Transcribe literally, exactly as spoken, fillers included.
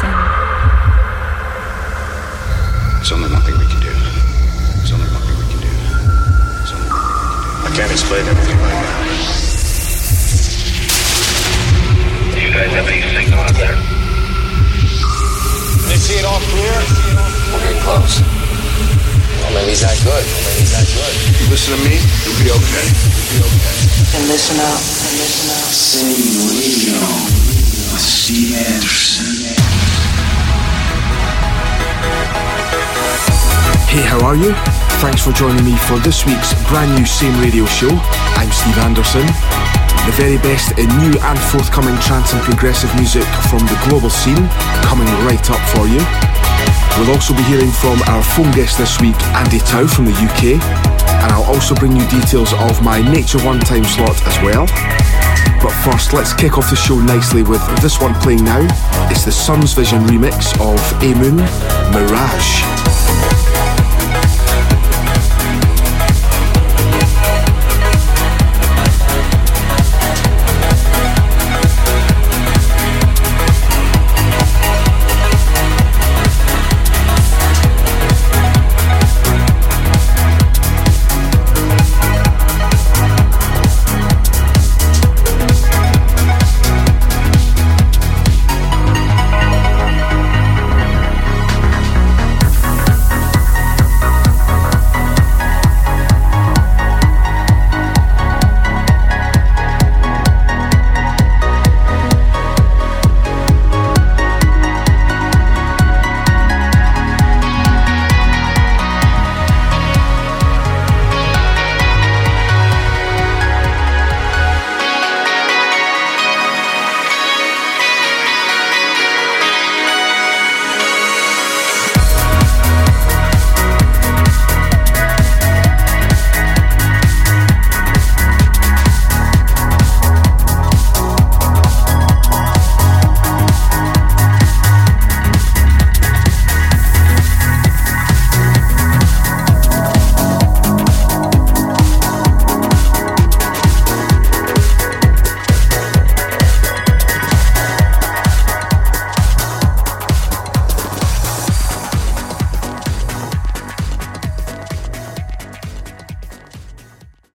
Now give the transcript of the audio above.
Anderson. There's only one thing we can do. There's only one thing we can do. There's only one thing we can do. I can't explain everything right now. Do you guys have any signal out there? They see it all clear? We're getting close. Well, maybe he's that good. Maybe he's that good. You listen to me, you'll be okay. You'll be okay. And listen up. And listen up. Say Radio with Steve Anderson. Hey, how are you? Thanks for joining me for this week's brand new Same Radio show. I'm Steve Anderson. The very best in new and forthcoming trance and progressive music from the global scene coming right up for you. We'll also be hearing from our phone guest this week, Andy Tau from the U K, and I'll also bring you details of my Nature One time slot as well. But first, let's kick off the show nicely with this one playing now. It's the Sun's Vision remix of A-Moon, Mirage.